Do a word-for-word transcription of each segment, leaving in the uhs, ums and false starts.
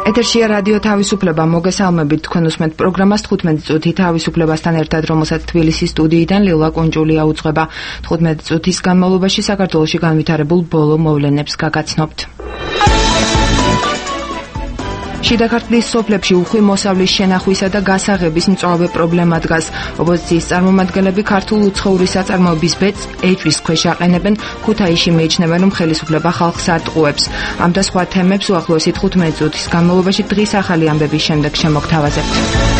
ეთერშია რადიო თავისუფლება, მოგესალმებით თქვენ უსმენთ პროგრამას თხუთმეტი წუთი თავისუფლებასთან ერთად, რომელსაც თბილისის სტუდიიდან ლილა კუნჯულია უძღვება. თხუთმეტი წუთის განმავლობაში საქართველოში განვითარებულ ბოლო მოვლენებს გაგაცნობთ. შიდა ქართლის სოფლებში უხვი მოსავლის შენახვისა და გასაღების მწვავე პრობლემა დგას. ოპოზიციის წარმომადგენლები ქართულ უცხოური საწარმოების ბედს ეჭვის ქვეშ აყენებენ, ქუთაისში მიიჩნევენ, რომ ხელისუფლება ხალხს ატყუებს. ამ და სხვა თემებს უახლოესი თხუთმეტი წუთის განმავლობაში დღის ახალი ამბების შემდეგ შემოგთავაზებთ.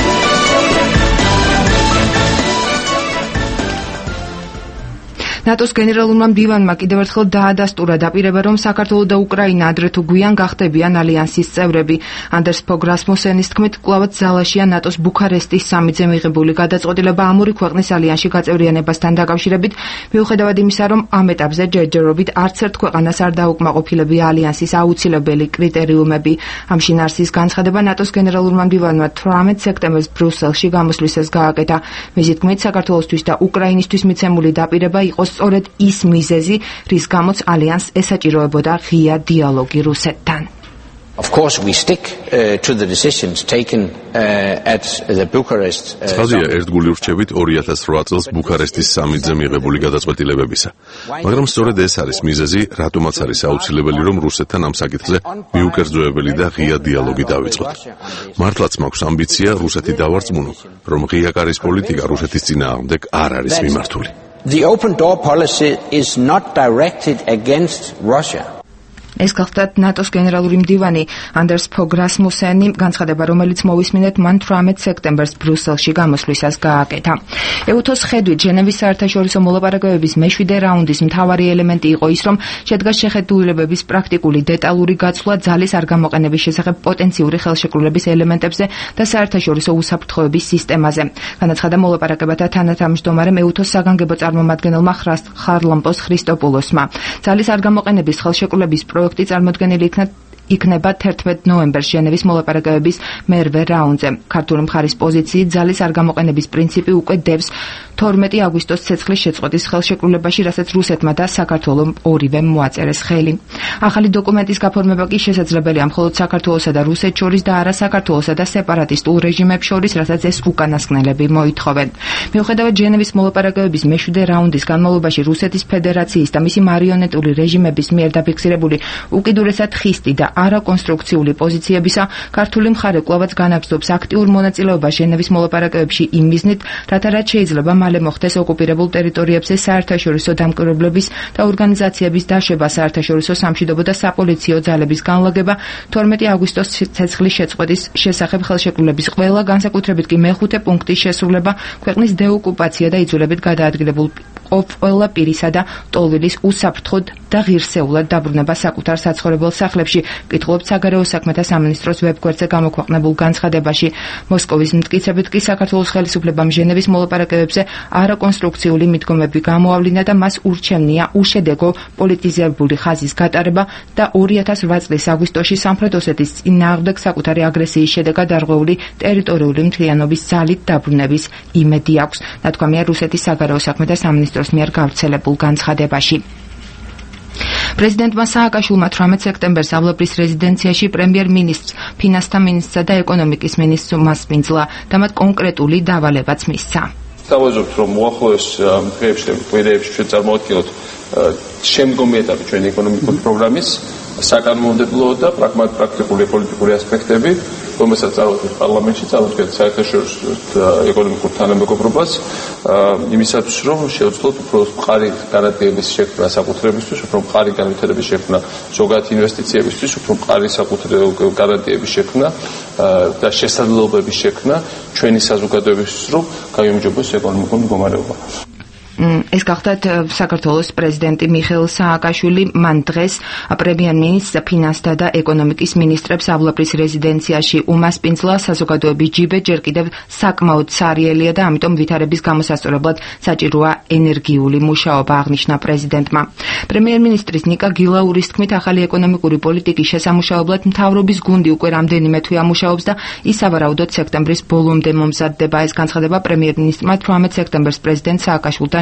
ნატოს გენერალურმა მდივანმა კიდევ ერთხელ დაადასტურა დაპირება, რომ საქართველო და უკრაინა ადრე თუ გვიან გახდებიან ალიანსის წევრები. ანდერს ფოგ რასმუსენის თქმით, კვლავაც ძალაშია ნატოს ბუქარესტის სამიტზე მიღებული გადაწყვეტილება ამ ორი ქვეყნის ალიანსში გაწევრიანებასთან დაკავშირებით, მიუხედავად იმისა, რომ ამ ეტაპზე ჯერჯერობით არც ერთ ქვეყანას არ დაუკმაყოფილებია ალიანსის აუცილებელი კრიტერიუმები. ამ შინაარსის განცხადება ნატოს გენერალურმა მდივანმა თვრამეტ სექტემბერს ბრიუსელში გამოსვლისას გააკეთა. მისი თქმით, საქართველოსთვის და უკრაინისთვის მიცემული დაპირება იყო სწორედ ის მიზეზი, რის გამოც ალიანსს ესაჭიროებოდა ღია დიალოგი რუსეთთან. Of course we stick uh, to the decisions taken uh, at the Bucharest. Წყალია ერთგული რჩევით ორი ათას რვა წელს ბუქარესტის სამიტზე მიღებული გადაწყვეტილებებისა. მაგრამ სწორედ ეს არის მიზეზი, რატომაც არის აუცილებელი, რომ რუსეთთან ამ საკითხზე მიუკერძოებელი და ღია დიალოგი დავიწყოთ. მართლაც მაქვს ამბიცია რუსეთი დავარწმუნო, რომ ღია კარის პოლიტიკა რუსეთის წინააღმდეგ არ არის მიმართული. The open door policy is not directed against Russia. ეს გახლდათ ნატოს გენერალური მდივანი ანდერს ფოგ რასმუსენი, განცხადება, რომელიც მოვისმინეთ მან თვრამეტ სექტემბერს ბრიუსელში გამოსვლისას გააკეთა. ეუთოს ხედვით, ჟენევის საერთაშორისო მოლაპარაკებების მეშვიდე რაუნდის მთავარი ელემენტი იყო ის, რომ შედგა შეხედულებების პრაქტიკული დეტალური გაცვლა ძალის არ გამოყენების შესახებ პოტენციური ხელშეკრულების ელემენტებზე და საერთაშორისო უსაფრთხოების სისტემაზე. განაცხადა მოლაპარაკებათა თანათავმჯდომარე ეუთოს საგანგებო წარმომადგენელმა ხარლამპოს ხრისტოპულოსმა. ძალის არ გამოყენების ხელშეკრულების პროექტი წარმოდგენილი იქნა იქნება თერთმეტ ნოემბერს ჟენევის მოლაპარაკებების მერვე რაუნდზე. ქართული მხარის პოზიციით ძალის არ გამოყენების პრინციპი უკვე დევს თორმეტი აგვისტოს ცეცხლის შეწყვეტის ხელშეკრულებაში, რასაც რუსეთმა და საქართველომ ორივემ მოაწერეს ხელი. ახალი დოკუმენტის გაფორმება კი შესაძლებელია მხოლოდ საქართველოსა და რუსეთს შორის და არა საქართველოსა და სეპარატისტულ რეჟიმებს შორის, რასაც ეს უკანასკნელები მოითხოვენ. მიუხედავად ჟენევის მოლაპარაკებების მეშვიდე რაუნდის განმავლობაში რუსეთის ფედერაციის და მისი მარიონეტული რეჟიმების მიერ დაფიქსირებული უკიდურესად ხისტი და არაკონსტრუქციული პოზიციებისა, ქართული მხარე კვლავაც განაგრძობს აქტიურ მონაწილეობას ჟენევის მოლაპარაკებებში იმ მიზნით, რათა რაც შეიძლება მალე მოხდეს ოკუპირებულ ტერიტორიებზე საერთაშორისო დამკვირვებლების და ორგანიზაციების დაშვება, საერთაშორისო სამშვიდობო და საპოლიციო ძალების განლაგება, თორმეტი აგვისტოს ცეცხლის შეწყვეტის შესახებ ხელშეკრულების ყველა, განსაკუთრებით კი მეხუთე პუნქტის შესრულება, ქვეყნის დეოკუპაცია და იძულებით გადაადგილებულ ყველა პირისა და ტოლვილის უსაფრთხოდ და ღირსეულად დაბრუნება საკუთარ საცხოვრებელ სახლებში, კითხულობთ საგარეო საქმეთა სამინისტროს ვებგვერდზე გამოქვეყნებულ განცხადებაში. მოსკოვის მტკიცებით კი საქართველოს ხელისუფლებამ ჟენევის მოლაპარაკებებზე არაკონსტრუქციული მიდგომები გამოავლინა და მას ურჩევნია უშედეგო პოლიტიზებული ხაზის გატარება და ორი ათას რვა წლის აგვისტოში სამხრეთ ოსეთის წინააღმდეგ საკუთარი აგრესიის შედეგად დარღვეული ტერიტორიული მთლიანობის ძალით დაბრუნების იმედი აქვს, ნათქვამია რუსეთის საგარეო საქმეთა სამინისტროს მიერ გავრცელებულ განცხადებაში. პრეზიდენტმა სააკაშვილმა თვრამეტ სექტემბერს ავლაბრის რეზიდენციაში პრემიერ-მინისტრს, ფინანსთა მინისტრსა და ეკონომიკის მინისტრს უმასპინძლა და მათ კონკრეტული დავალებაც მისცა. სავაზობთ, რომ უახლოეს დღეებში, კვირაებში ჩვენ წარმოვადგინოთ შემდგომი ეტაპი ჩვენი ეკონომიკური პროგრამის, საკანონმდებლო და პრაქტიკული პოლიტიკური ასპექტები, რომელსაც წავაგდეთ პარლამენტში, წავაგდეთ საერთაშორისო ეკონომიკურ თანამეგობრობას, იმისათვის, რომ შევძლოთ უფრო მყარი გარანტიების შექმნა საკუთრებისთვის, უფრო მყარი განვითარების შექმნა ზოგადად ინვესტიციებისთვის, უფრო მყარი საკუთრებრივი გარანტიების შექმნა და შესაძლებლობების შექმნა ჩვენი საზოგადოებისთვის, რომ გაიმჯობოს ეკონომიკური მდგომარეობა. ეს გახლდათ საქართველოს პრეზიდენტი მიხეილ სააკაშვილი მან დღეს პრემიერ-მინისტრს, ფინანსთა და ეკონომიკის მინისტრებს ავლაბრის რეზიდენციაში უმასპინძლა. საზოგადოების ჯიბე ჯერ კიდევ საკმაოდ სარიელია და ამიტომ ვითარების გამოსასწორებლად საჭიროა ენერგიული მუშაობა, აღნიშნა პრეზიდენტმა. პრემიერ-მინისტრის ნიკა გილაურის თქმით, ახალი ეკონომიკური პოლიტიკის შესამუშავებლად მთავრობის გუნდი უკვე რამდენიმე თვეა მუშაობს და ის სავარაუდოდ სექტემბრის ბოლომდე მომზადდება. ეს განცხადება პრემიერ-მინისტრმა თვრამეტ სექტემბერს პრეზიდენტ სააკაშვილთან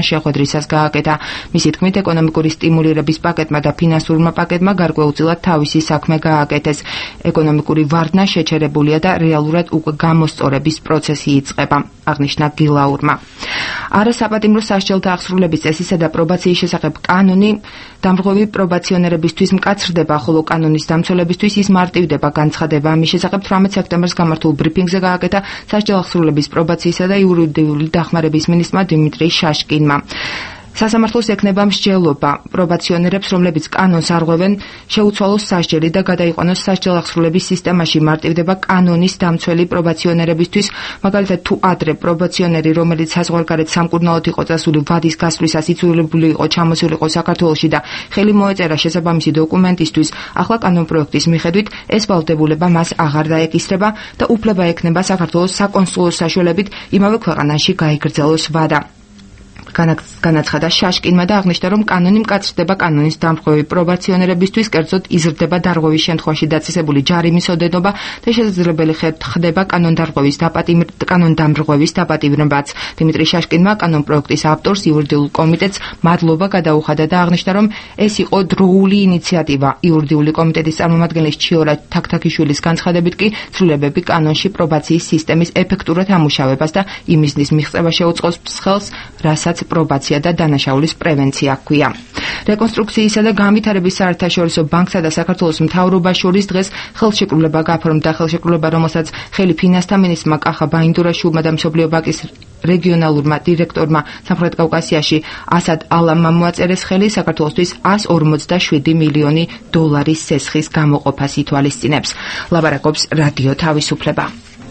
შეხვედრისას გააკეთა. მისი თქმით, ეკონომიკური სტიმულირების პაკეტმა და ფინანსურმა პაკეტმა გარკვეულწილად თავისი საქმე გააკეთეს. ეკონომიკური ვარდნა შეჩერებულია და რეალურად უკვე გამოსწორების პროცესი იწყება, აღნიშნა გილაურმა. არასაპატიმრო სასჯელთა აღსრულების წესისა და პრობაციის შესახებ კანონი დამრღვევი პრობაციონერებისთვის მკაცრდება, ხოლო კანონის დამცველებისთვის ის მარტივდება, განცხადება ამის შესახებ თვრამეტ სექტემბერს გამართულ ბრიფინგზე გააკეთა სასჯელ აღსრულების პრობაციისა და იურიდიული დახმარების მინისტრმა დიმიტრი შაშკინმა. სასამართლოს ექნება მსჯელობა პრობაციონერებს, რომლებიც კანონს არღვევენ, შეუცვალოს სასჯელი და გადაიყვანოს სასჯელ აღსრულების სისტემაში. მარტივდება კანონის დამცველი პრობაციონერებისთვის, მაგალითად თუ ადრე პრობაციონერი, რომელიც საზღვარგარეთ სამკურნალოდ იყო წასული ვადის გასვლისას იძულებული იყო ჩამოსულიყო საქართველოში და ხელი მოეწერა შესაბამისი დოკუმენტისთვის, ახლა კანონპროექტის მიხედვით ეს ვალდებულება მას აღარ დაეკისრება და უფლება ექნება საქართველოს საკონსულო საშუალებით იმავე ქვეყანაში გაიგრძელოს ვადა. განაცხადა შაშკინმა და აღნიშნა, რომ კანონი მკაცრდება კანონის დამრღვევი პრობაციონერებისთვის, კერძოდ იზრდება დარღვევის შემთხვევაში დაწესებული ჯარიმის ოდენობა და შესაძლებელი ხდება კანონდარღვევის კანონდამრღვევის დაპატიმრებაც. დიმიტრი შაშკინმა კანონპროექტის ავტორს, იურიდიულ კომიტეტს მადლობა გადაუხადა და აღნიშნა, რომ ეს იყო დროული ინიციატივა. იურიდიული კომიტეტის წარმომადგენლის ჩიორა თაქთაქიშვილის განცხადებით კი ცვლილებები კანონში პრობაციის სისტემის ეფექტურად ამუშავებას და იმისნის მიღწევა შეუწყოს ხელს, რასაც პრობაცია და დანაშაულის პრევენცია ჰქვია. რეკონსტრუქციისა და განვითარების საერთაშორისო ბანკსა და საქართველოს მთავრობას შორის დღეს ხელშეკრულება გაფორმდა. ხელშეკრულება, რომელსაც ხელი ფინანსთა მინისტრმა კახა ბაინდურაშვილმა და მსოფლიო ბანკის რეგიონალურმა დირექტორმა სამხრეთ კავკასიაში ასად ალამმა მოაწერეს ხელი, საქართველოსთვის εκατს ორმოცდაშვიდი მილიონი დოლარის სესხის გამოყოფას ითვალისწინებს. ლაბარაკობს რადიო თავისუფლება.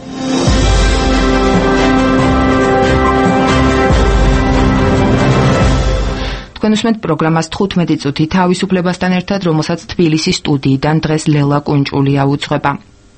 თქვენ პროგრამას თხუთმეტი წუთი თავისუფლებასთან ერთად, რომელსაც თბილისის სტუდიიდან დღეს ლელა კუნჭულია უძღვება.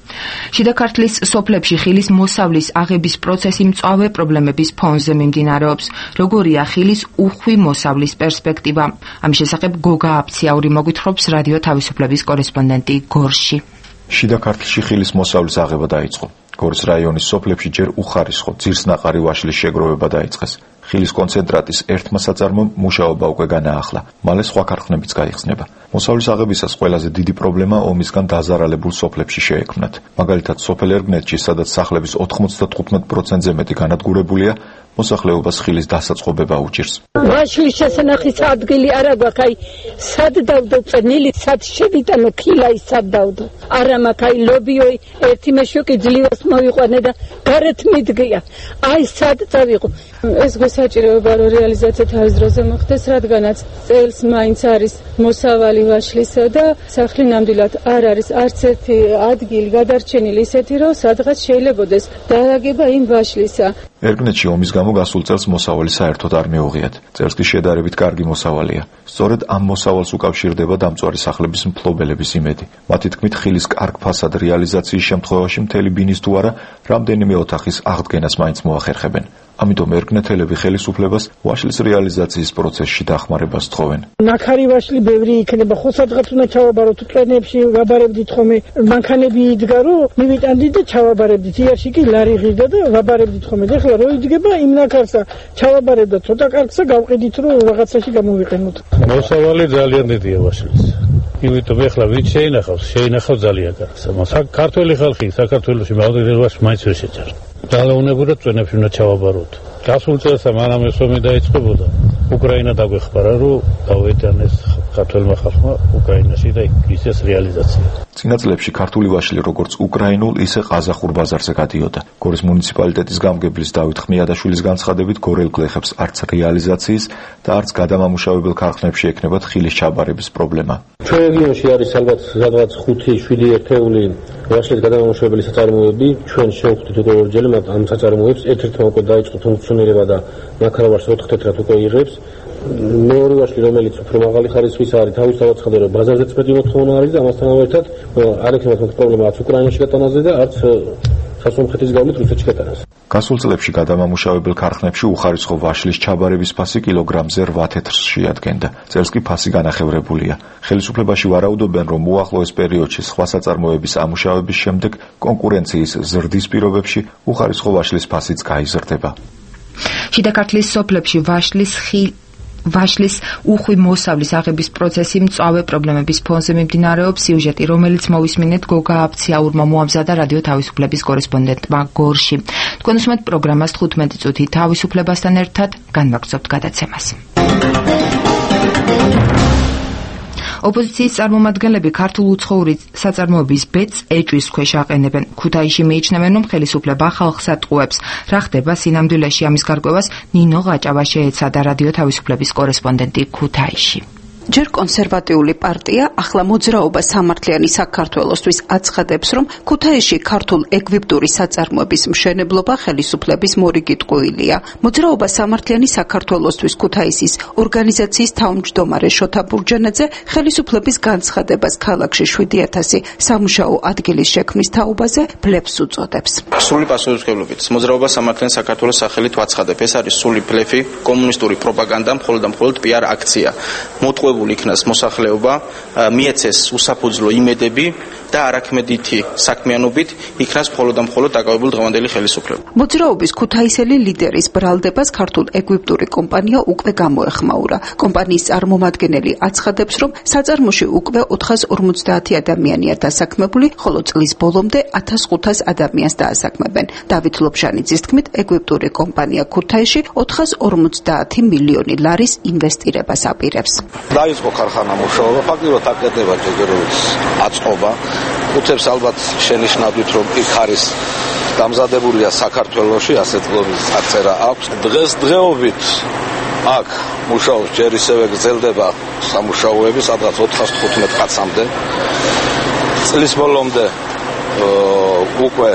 შიდა ქართლის სოფლებში ხილის მოსავლის აღების პროცესი მწვავე პრობლემების ფონზე მიმდინარეობს. როგორია ხილის უხვი მოსავლის პერსპექტივა? ამის შესახებ გოგა აფციაური მოგვითხრობს რადიო თავისუფლების კორესპონდენტი გორში. შიდა ქართლში ხილის მოსავლის აღება დაიწყო. გორის რაიონის სოფლებში ჯერ უხარისხო ძირსნაყარი ვაშლის შეგროვება დაიწყეს. ხილის კონცენტრატის ერთმა საწარმომ მუშაობა უკვე განაახლა. მალე სხვა ქარხნებიც გაიხსნება. მოსავლის აღებისას ყველაზე დიდი პრობლემა ომისგან დაზარალებულ სოფლებში შეექმნათ. მაგალითად, სოფელ ერგნეთში, სადაც სახლების ოთხმოცდათხუთმეტ პროცენტზე მეტი განადგურებულია, მოსახლეობას ხილის დასაწყობება უჭირს. ვაშლის შესანახის ადგილი არა გვაქვს, აი სად დავდო წნილი, სად შევიტანო ხილაი, სად დავდო. არა მაქვს, აი ლობიოი ერთი მეშოკი ძლივას მოიყვანე და გარეთ მიდგია. აი სად წავიღო. ეს გვესაჭიროება რომ რეალიზაცია თავის დროზე მოხდეს, რადგანაც წელს მაინც არის მოსავალი ვაშლისა და სახლი ნამდვილად არ არის არც ერთი ადგილი გადარჩენილი ისეთი, რომ სადღაც შეიძლებაოდეს დაალაგება იმ ვაშლისა. ერგნეთში ომის გამო გასულ წელს მოსავალი საერთოდ არ მეუღიათ. წელს კი შედარებით კარგი მოსავალია. სწორედ ამ მოსავალს უკავშირდება დამწვარი სახლების მფლობელების იმედი. მათი თქმით, ხილის კარგ ფასად რეალიზაციის შემთხვევაში მთელი ბინის თუ არა რამდენიმე ოთახის აღდგენას მაინც მოახერხებენ. ამიტომ ერგნეთელები ხელისუფლებას ვაშლის რეალიზაციის პროცესში დახმარებას თხოვენ. ნახარი ვაშლი ბევრი იქნება, ხო სადღაც უნდა ჩავაბაროთ, ტრენებში ვაბარებდით ხოლმე, მანქანები იდგა რომ მივიტანდით და ჩავაბარებდით. იაში კი ლარი ღირდა და ვაბარებდით ხოლმე. ეხლა რო იდგება იმ ნახარსა, ჩავაბარებდა ცოტა კარგსა, გავყიდით რომ რაღაცაში გამოვიყენოთ. მოსავალი ძალიან დიდია ვაშლის. იმიტომ ეხლა ვით შეინახავს, შეინახავს ძალიან კარგს. საქართველოს ხალხი საქართველოში მოვიდებას მაინც ვერ შეჭერს. ძალაუნებურად წვენებში უნდა ჩავაბაროთ. გასულ წელს მანამ ეს ომი დაიწყებოდა. უკრაინა დაგვეხმარა, რომ დავეთანეს ქართველმა ხალხმა უკრაინაში და ისეს რეალიზაცია. წინა წლებში ქართული ვაშლი როგორც უკრაინულ, ისე ყაზახურ ბაზარზე გადიოდა. გორის მუნიციპალიტეტის გამგებლის დავით ხმიადაშვილის განცხადებით, გორელ გლეხებს არც რეალიზაციის და არც გადამამუშავებელ ქარხნებში ექნებათ ხილის ჩაბარების პრობლემა. ჩვენ რეგიონში არის ალბათ სადღაც ხუთი შვიდი ერთეული ვაშლის გადამამუშავებელი საწარმოები. ჩვენ შევხვდით უკვე ორჯერ ამ საწარმოებს, ერთ-ერთმა უკვე დაიწყო ფუნქციონირება და ნაქარავარს ოთხ თეთრად უკვე იღებს. მეორე ვაშლი, რომელიც უფრო მაღალი ხარისხის არის, თავისთავად ცხადია, რომ ბაზარზეც მეტი მოთხოვნა არის და ამასთან ერთად არ ექნებათ მათ პრობლემა არც უკრაინაში გატანაზე და არც სასუნთქეთის გავლით რუსეთში გატანაზე. გასულ წლებში გადამამუშავებელ ქარხნებში უხარისხო ვაშლის ჩაბარების ფასი კილოგრამზე რვა თეთრს შეადგენდა. წელს კი ფასი განახევრებულია. ხელისუფლებაში ვარაუდობენ, რომ უახლოეს პერიოდში სხვა საწარმოების ამუშავების შემდეგ კონკურენციის ზრდის პირობებში უხარისხო ვაშლის ფასიც გაიზრდება. შიდა ქართლის სოფლებში ვაშლის ხილ ვაშლის უხვი მოსავლის აღების პროცესი მწვავე პრობლემების ფონზე მიმდინარეობს. სიუჟეტი, რომელიც მოვისმინეთ გოგა აფციაურმა მოამზადა რადიო თავისუფლების კორესპონდენტმა გორში. თქვენ უსმენთ პროგრამას თხუთმეტი წუთი თავისუფლებასთან ერთად განვაგრძობთ გადაცემას. ოპოზიციის წარმომადგენლები ქართულ უცხოური საწარმოების ბედს ეჭვის ქვეშ აყენებენ. ქუთაისში მიიჩნევენ, რომ ხელისუფლება ხალხს ატყუებს. რა ხდება სინამდვილეში, ამის გარკვევას ნინო ღაჭავა შეეცადა რადიო თავისუფლების კორესპონდენტი ქუთაისში. ჯერ კონსერვატიული პარტია, ახლა მოძრაობა სამართლიანი საქართველოსთვის აცხადებს, რომ ქუთაისში ქართულ ეგვიპტური საწარმოების მშენებლობა ხელისუფლების მორიგი ტყუილია. მოძრაობა სამართლიანი საქართველოსთვის ქუთაისის ორგანიზაციის თავმჯდომარე შოთა ბურჯანაძე ხელისუფლების განცხადებას ქალაქში შვიდი ათასი სამუშაო ადგილის შექმნის თაობაზე ბლეფს უწოდებს. სრული პასუხისმგებლობით მოძრაობა სამართლიანი საქართველოს სახელით ვაცხადებ, ეს არის სრული ბლეფი, კომუნისტური პროპაგანდა, მხოლოდ და მხოლოდ პიარ აქცია. მოტყუებული იქნას მოსახლეობა, მიეცეს უსაფუძვლო იმედები და არაქმედითი საქმიანობით იქნას მხოლოდ და მხოლოდ დაკავებული დღევანდელი ხელისუფლება. მოძრაობის ქუთაისელი ლიდერის ბრალდებას ქართულ ეგვიპტური კომპანია უკვე გამოეხმაურა. კომპანიის წარმომადგენელი აცხადებს, რომ საწარმოში უკვე ოთხას ორმოცდაათი ადამიანია დასაქმებული, ხოლო წლის ბოლომდე ათას ხუთას ადამიანს დაასაქმებენ. დავით ლობჟანიძის თქმით, ეგვიპტური კომპანია ქუთაისში ოთხას ორმოცდაათი მილიონი ლარის ინვესტირებას აპირებს. დაიწყო ქარხანა მუშაობა, ფაქტობრივად აკეთება ჯერჯერობით აწყობა. უთებს ალბათ შენიშნავთ, რომ იქ არის დამზადებულია საქართველოში, ასეთ გლობის აღწერა აქვს. დღეს დღეობით აქ მუშაობს ჯერ ისევე გრძელდება სამუშაოები, სადღაც ოთხას თხუთმეტ კაცამდე. წლის ბოლომდე უკვე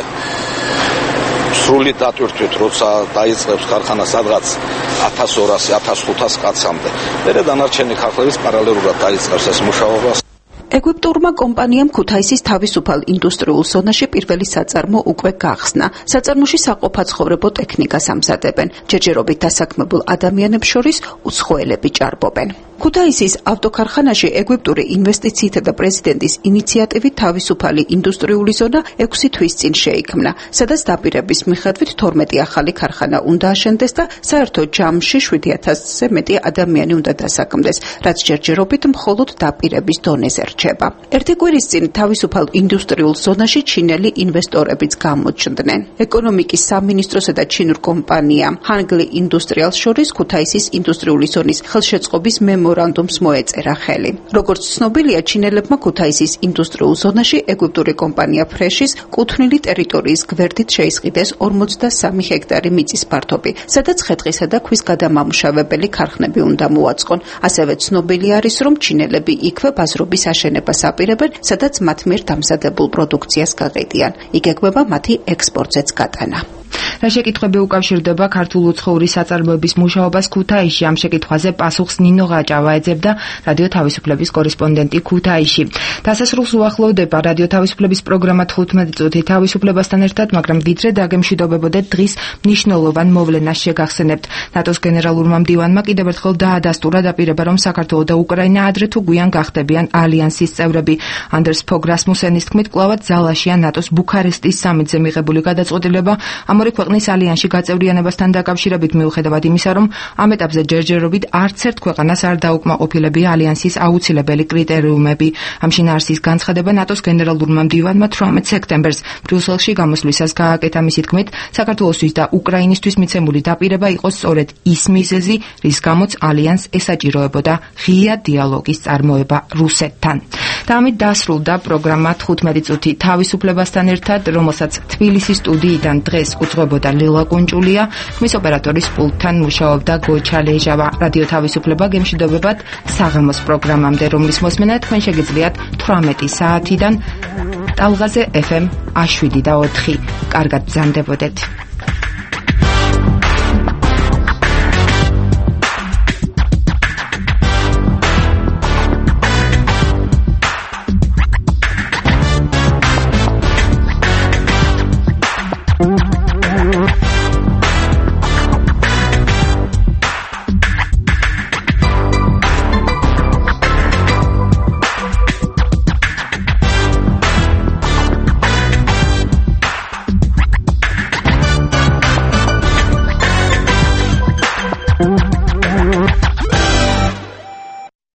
სრული დატვირთვით, როცა დაიწყებს ქარხანა სადღაც ათას ორასი ათას ხუთას კაცამდე. მერე დანარჩენი ქარხნების პარალელურად დაიწყებს ეს მუშაობა. ეგვიპტურმა კომპანიამ ქუთაისის თავისუფალ ინდუსტრიულ ზონაში პირველი საწარმო უკვე გახსნა. საწარმოში საყოფაცხოვრებო ტექნიკას ამზადებენ. ჯერჯერობით დასაქმებულ ადამიანებს შორის უცხოელები ჭარბობენ. ქუთაისის ავტოქარხანაში ეგვიპტური ინვესტიცითა და პრეზიდენტის ინიციატივით თავისუფალი ინდუსტრიული ზონა ექვსი თვის წინ შეიქმნა, სადაც დაპირების მიხედვით თორმეტი ახალი ქარხანა უნდა აშენდეს და საერთო ჯამში შვიდი ათასზე მეტი ადამიანი უნდა დასაქმდეს, რაც ჯერჯერობით მხოლოდ დაპირების დონეზე რჩება. ერთი კვირის წინ თავისუფალ ინდუსტრიულ ზონაში ჩინელი ინვესტორებიც გამოჩნდნენ. ეკონომიკის სამინისტროსა და ჩინურ კომპანია ჰანგლი ინდუსტრიალს შორის ქუთაისის ინდუსტრიული ზონის ხელშეწყობის მემორანდუმს მოეწერა ხელი. როგორც ცნობილია, ჩინელებმა ქუთაისის ინდუსტრიულ ზონაში ეგვიპტური კომპანია ფრეშის კუთვნილი ტერიტორიის გვერდით შეისყიდეს ორმოცდასამი ჰექტარი მიწის ფართობი, სადაც ხე-ტყისა და ქვის გადამამუშავებელი ქარხნები უნდა მოაწყონ. ასევე ცნობილი არის, რომ ჩინელები იქვე ბაზრობის აშენებას აპირებენ, სადაც მათ მიერ დამზადებულ პროდუქციას გაყიდიან. იგეგმება მათი ექსპორტზეც გატანა. რა შეკითხვები უკავშირდება ქართულ უცხოური საწარმოების მუშაობას ქუთაისში? ამ შეკითხვაზე პასუხს ნინო ღაჭავა ეძებდა რადიო თავისუფლების კორესპონდენტი ქუთაისში. დასასრულს უახლოვდება რადიო თავისუფლების პროგრამა თხუთმეტი წუთი თავისუფლებასთან ერთად, მაგრამ ვიდრე დაგემშვიდობებოდეთ დღის მნიშვნელოვან მოვლენას შეგახსენებთ. ნატოს გენერალურმა მდივანმა კიდევ ერთხელ დაადასტურა დაპირება, რომ საქართველო და უკრაინა ადრე თუ გვიან გახდებიან ალიანსის წევრები. ანდერს ფოგ რასმუსენის თქმით, კვლავაც ძალაშია ნატოს ბუქარესტის სამიტზე მიღებული გადაწყვეტილება ამ ორი ქვეყნის ალიანსში გაწევრიანებასთან დაკავშირებით, მიუხედავად იმისა, რომ ამ ეტაპზე ჯერჯერობით არც ერთ ქვეყანას არ დაუკმაყოფილებია ალიანსის აუცილებელი კრიტერიუმები. ამ შინაარსის განცხადება ნატოს გენერალურმა მდივანმა თვრამეტ სექტემბერს ბრიუსელში გამოსვლისას გააკეთა. მისი თქმით, საქართველოსთვის და უკრაინისთვის მიცემული დაპირება იყო სწორედ ის მიზეზი, რის გამოც ალიანსს ესაჭიროებოდა ღია დიალოგის წარმოება რუსეთთან. და ამით დასრულდა პროგრამა თხუთმეტი წუთი თავისუფლებასთან ერთად, რომელსაც თბილისის სტუდიიდან დღეს უძღვებოდა ლილა კუნჭულია, ხმის ოპერატორის პულტთან მუშაობდა გოჩა ლეჟავა. რადიო თავისუფლება გემშვიდობებათ საღამოს პროგრამამდე, რომლის მოსმენა თქვენ შეგიძლიათ თვრამეტი საათიდან ტალღაზე ეფ ემ შვიდი და ოთხი. კარგად ბრძანდებოდეთ.